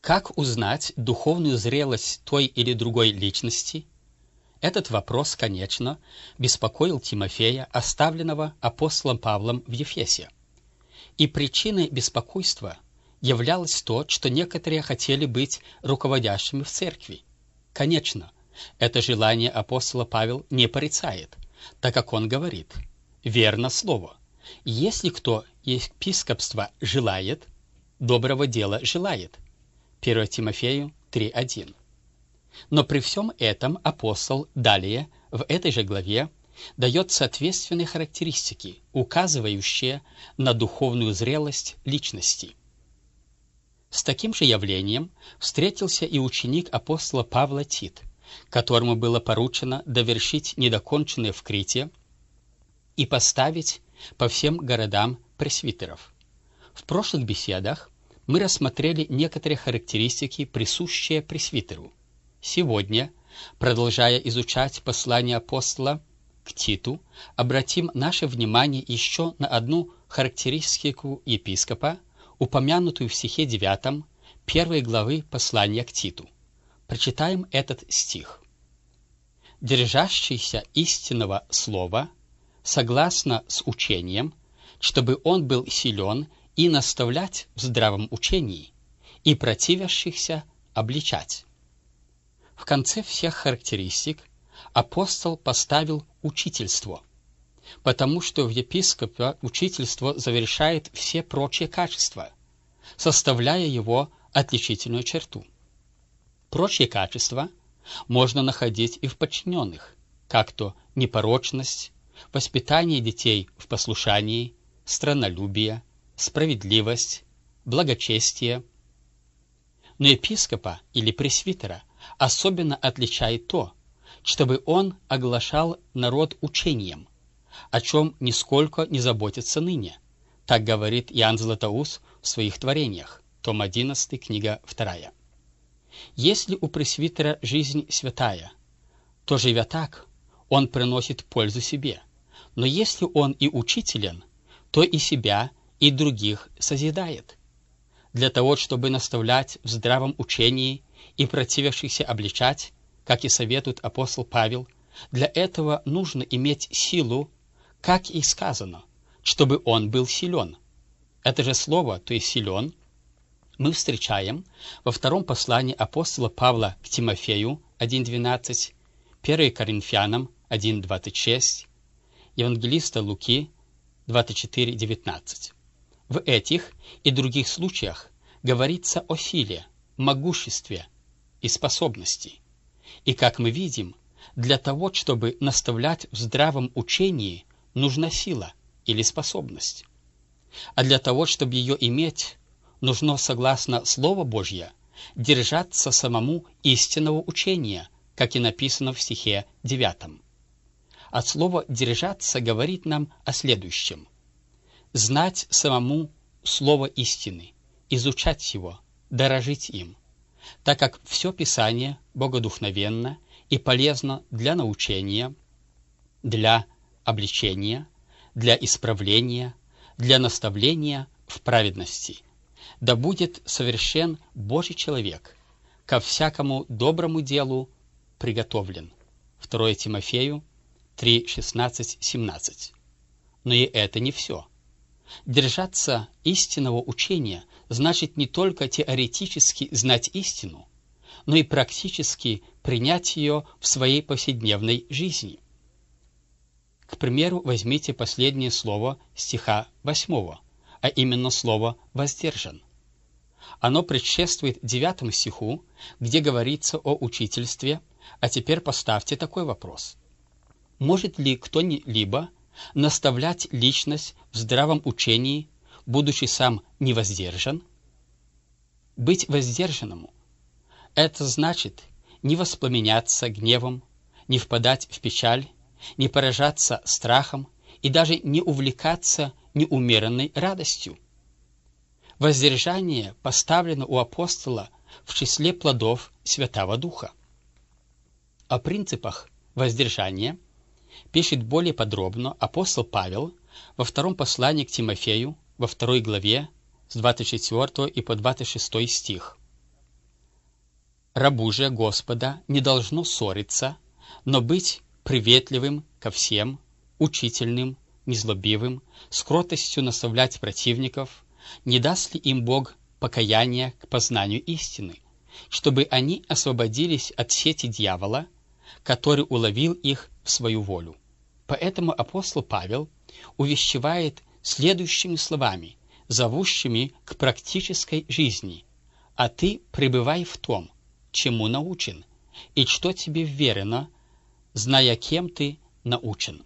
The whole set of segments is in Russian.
Как узнать духовную зрелость той или другой личности? Этот вопрос, конечно, беспокоил Тимофея, оставленного апостолом Павлом в Ефесе. И причиной беспокойства являлось то, что некоторые хотели быть руководящими в церкви. Конечно, это желание апостола Павел не порицает, так как он говорит: «Верно слово, если кто епископства желает, доброго дела желает». 1 Тимофею 3:1. Но при всем этом апостол далее, в этой же главе, дает соответственные характеристики, указывающие на духовную зрелость личности. С таким же явлением встретился и ученик апостола Павла Тит, которому было поручено довершить недоконченное в Крите и поставить по всем городам пресвитеров. В прошлых беседах мы рассмотрели некоторые характеристики, присущие пресвитеру. Сегодня, продолжая изучать послание апостола к Титу, обратим наше внимание еще на одну характеристику епископа, упомянутую в стихе 9 1 главы послания к Титу. Прочитаем этот стих. «Держащийся истинного слова, согласно с учением, чтобы он был силен и наставлять в здравом учении, и противящихся обличать». В конце всех характеристик апостол поставил учительство, потому что в епископа учительство завершает все прочие качества, составляя его отличительную черту. Прочие качества можно находить и в подчиненных, как то непорочность, воспитание детей в послушании, страннолюбие, справедливость, благочестие. Но епископа или пресвитера особенно отличает то, чтобы он оглашал народ учением, о чем нисколько не заботится ныне. Так говорит Иоанн Златоуст в своих творениях, том 11, книга 2. Если у пресвитера жизнь святая, то, живя так, он приносит пользу себе. Но если он и учителен, то и себя, и других созидает. Для того, чтобы наставлять в здравом учении и противящихся обличать, как и советует апостол Павел, для этого нужно иметь силу, как и сказано, чтобы он был силен. Это же слово, то есть силен, мы встречаем во втором послании апостола Павла к Тимофею 1:12, 1 Коринфянам 1:26, евангелиста Луки 24:19. В этих и других случаях говорится о силе, могуществе и способности. И, как мы видим, для того, чтобы наставлять в здравом учении, нужна сила или способность. А для того, чтобы ее иметь, нужно, согласно Слову Божье, держаться самому истинного учения, как и написано в стихе 9. От слова «держаться» говорит нам о следующем: знать самому слово истины, изучать его, дорожить им, так как все Писание богодухновенно и полезно для научения, для обличения, для исправления, для наставления в праведности. Да будет совершен Божий человек, ко всякому доброму делу приготовлен. 2 Тимофею 3:16-17. Но и это не все. Держаться истинного учения значит не только теоретически знать истину, но и практически принять ее в своей повседневной жизни. К примеру, возьмите последнее слово стиха 8, а именно слово «воздержан». Оно предшествует 9 стиху, где говорится о учительстве, а теперь поставьте такой вопрос: может ли кто-либо наставлять личность в здравом учении, будучи сам не воздержан? Быть воздержанному – это значит не воспламеняться гневом, не впадать в печаль, не поражаться страхом и даже не увлекаться неумеренной радостью. Воздержание поставлено у апостола в числе плодов Святого Духа. О принципах воздержания пишет более подробно апостол Павел во втором послании к Тимофею, во 2 главе, с 24 и по 26 стих. Рабу же Господа не должно ссориться, но быть приветливым ко всем, учительным, незлобивым, с кротостью наставлять противников, не даст ли им Бог покаяние к познанию истины, чтобы они освободились от сети дьявола, который уловил их в свою волю. Поэтому апостол Павел увещевает следующими словами, зовущими к практической жизни: «А ты пребывай в том, чему научен, и что тебе вверено, зная, кем ты научен».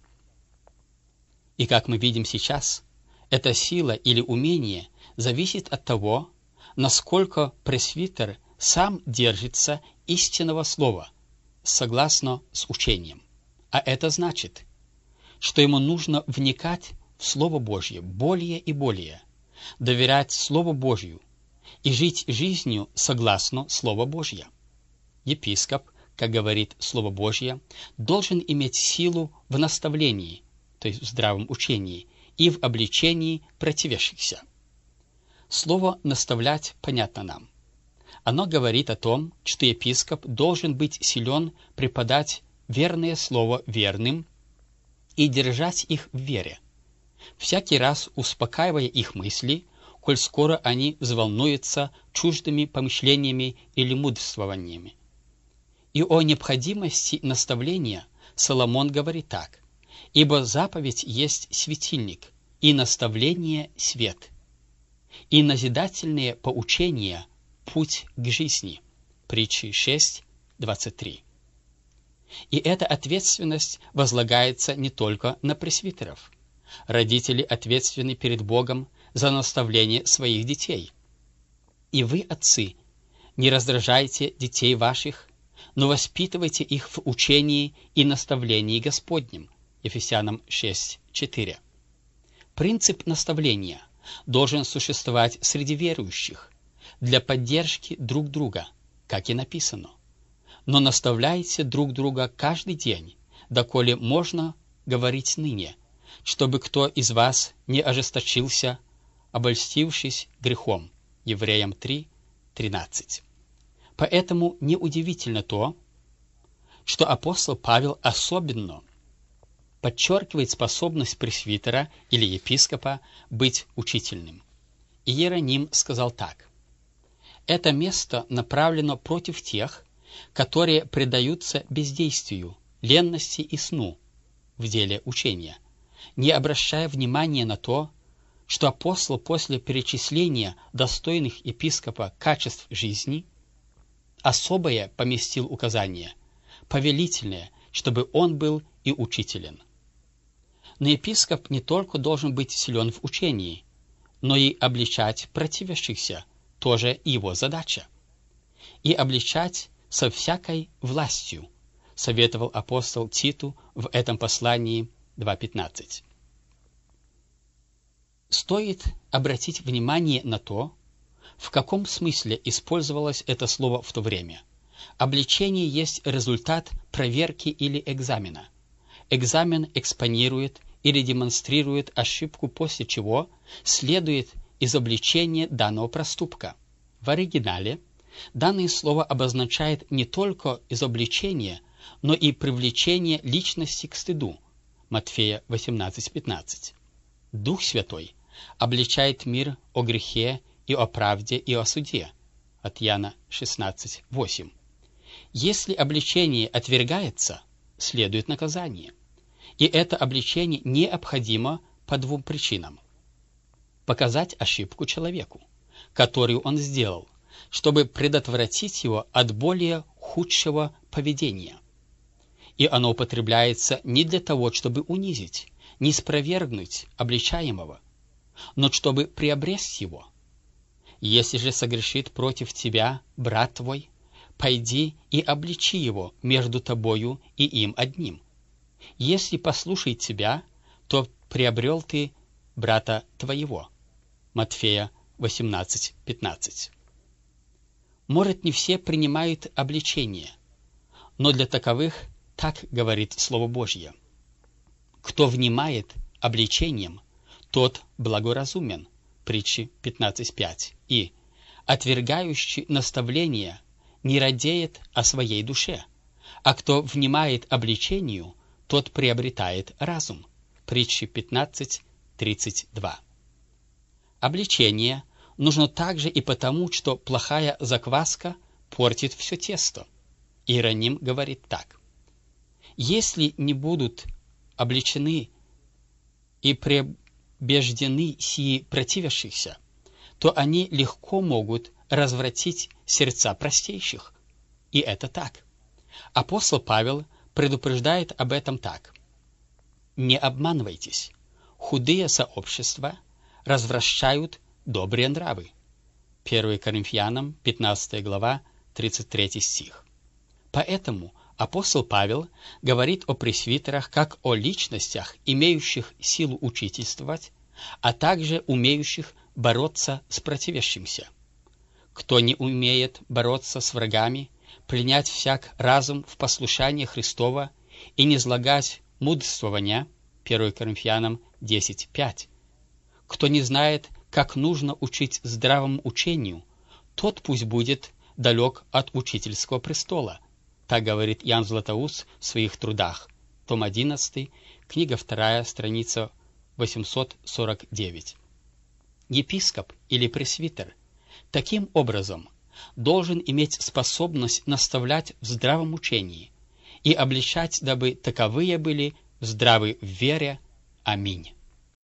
И как мы видим сейчас, эта сила или умение зависит от того, насколько пресвитер сам держится истинного слова, согласно с учением. А это значит, что ему нужно вникать в Слово Божье более и более, доверять Слову Божью и жить жизнью согласно Слову Божье. Епископ, как говорит Слово Божье, должен иметь силу в наставлении, то есть в здравом учении, и в обличении противящихся. Слово «наставлять» понятно нам. Оно говорит о том, что епископ должен быть силен преподать верное слово верным и держать их в вере, всякий раз успокаивая их мысли, коль скоро они взволнуются чуждыми помышлениями или мудрствованиями. И о необходимости наставления Соломон говорит так: «Ибо заповедь есть светильник, и наставление — свет, и назидательные поучения — путь к жизни». Притчи 6, 23. И эта ответственность возлагается не только на пресвитеров. Родители ответственны перед Богом за наставление своих детей. И вы, отцы, не раздражайте детей ваших, но воспитывайте их в учении и наставлении Господнем. Ефесянам 6:4. Принцип наставления должен существовать среди верующих для поддержки друг друга, как и написано. Но наставляйте друг друга каждый день, доколе можно говорить ныне, чтобы кто из вас не ожесточился, обольстившись грехом. Евреям 3:13. Поэтому неудивительно то, что апостол Павел особенно подчеркивает способность пресвитера или епископа быть учительным. Иероним сказал так: «Это место направлено против тех, которые предаются бездействию, ленности и сну в деле учения, не обращая внимания на то, что апостол после перечисления достойных епископа качеств жизни особое поместил указание, повелительное, чтобы он был и учителен». Но епископ не только должен быть силен в учении, но и обличать противящихся — тоже его задача. И обличать со всякой властью, советовал апостол Титу в этом послании 2:15. Стоит обратить внимание на то, в каком смысле использовалось это слово в то время. Обличение есть результат проверки или экзамена. Экзамен экспонирует или демонстрирует ошибку, после чего следует изобличение данного проступка. В оригинале данное слово обозначает не только изобличение, но и привлечение личности к стыду. Матфея 18:15. Дух Святой обличает мир о грехе и о правде и о суде. От Иоанна 16:8. Если обличение отвергается, следует наказание. И это обличение необходимо по двум причинам: показать ошибку человеку, которую он сделал, чтобы предотвратить его от более худшего поведения. И оно употребляется не для того, чтобы унизить, не спровергнуть обличаемого, но чтобы приобрести его. Если же согрешит против тебя брат твой, пойди и обличи его между тобою и им одним. Если послушает тебя, то приобрел ты брата твоего. Матфея 18:15. Может, не все принимают обличение, но для таковых так говорит Слово Божье: «Кто внимает обличением, тот благоразумен». Притчи 15:5. И «отвергающий наставление не радеет о своей душе, а кто внимает обличению, тот приобретает разум. Притчи 15:32. Обличение нужно также и потому, что плохая закваска портит все тесто. Иероним говорит так: если не будут обличены и пребеждены сии противящихся, то они легко могут развратить сердца простейших. И это так. Апостол Павел предупреждает об этом так: не обманывайтесь, худые сообщества развращают добрые нравы. 1 Коринфянам 15 глава 33 стих. Поэтому апостол Павел говорит о пресвитерах как о личностях, имеющих силу учительствовать, а также умеющих бороться с противящимся. Кто не умеет бороться с врагами, пленять всяк разум в послушание Христова и не злагать мудрствования, 1 Коринфянам 10:5. Кто не знает, как нужно учить здравому учению, тот пусть будет далек от учительского престола. Так говорит Иоанн Златоуст в своих трудах. Том 11, книга 2, страница 849. Епископ или пресвитер таким образом должен иметь способность наставлять в здравом учении и обличать, дабы таковые были здравы в вере. Аминь.